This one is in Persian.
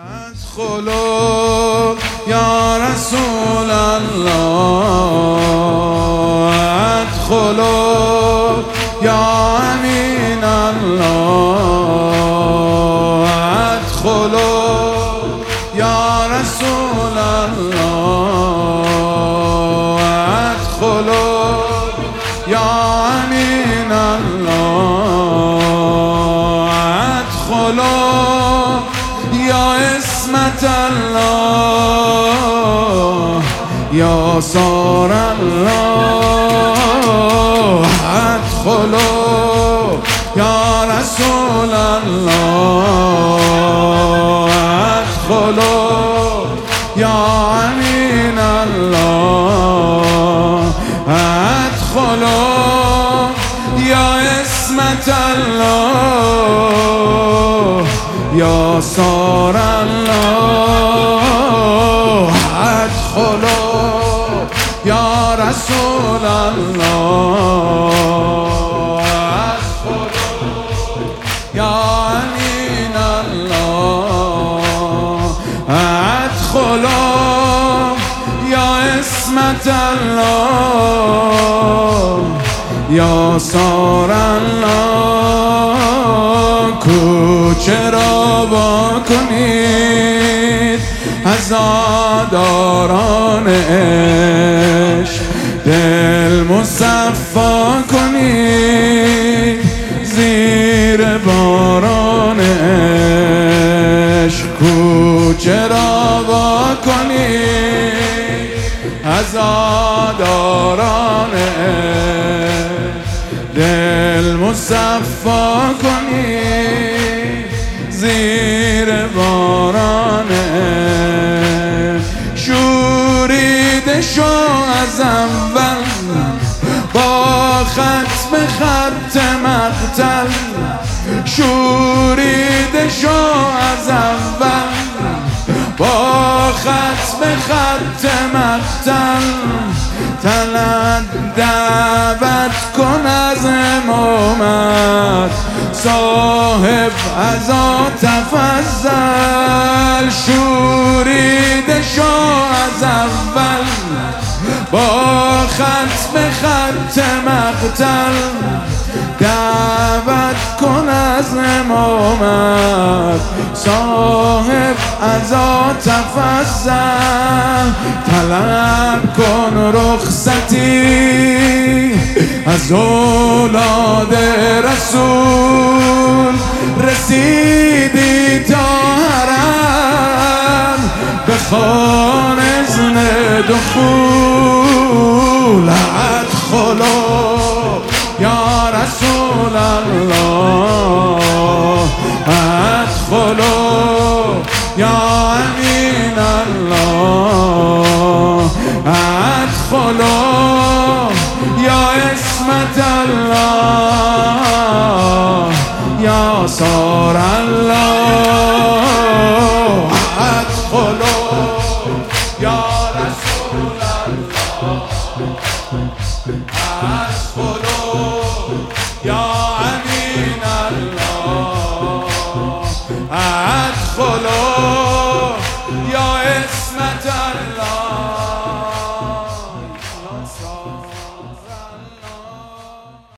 ادخلوا یا رسول الله، ادخلوا یا امین الله، ادخلوا یا رسول الله، ادخلوا یا امین الله، ادخلوا یا اسمت الله، یا صار الله، ادخلوا یا رسول الله، ادخلوا یا امین الله، ادخلوا یا اسمت الله، یا صار الله، ادخلوا یا رسول الله، ادخلوا یا امین الله، ادخلوا یا اسمت الله، یا صار الله. کوچه را وا کنید عزاداران عشق، دل مصفا کنید زیر باران عشق. کوچه را وا کنید عزاداران عشق، دل مصفا کنید زیر باران عشق. شوریده شو از اول با ختم خط مقتل، شوریده شو از اول با ختم خط مقتل. طلب دعوت کن از امامت، صاحب عزا تفضل. شوریده شو از اول با ختم خط مقتل، دعوت کن از امامت، صاحب عزا تفضل. طلب کن رخصتی از اولاد رسول، رسیدی تا حرم بخوان اذن دخول. ادخلوا یا رسول الله، ادخلوا یا امین الله، ادخلوا یا اسمت الله، یا صار الله، ادخلوا یا رسول الله، ادخلوا یا امین الله، ادخلوا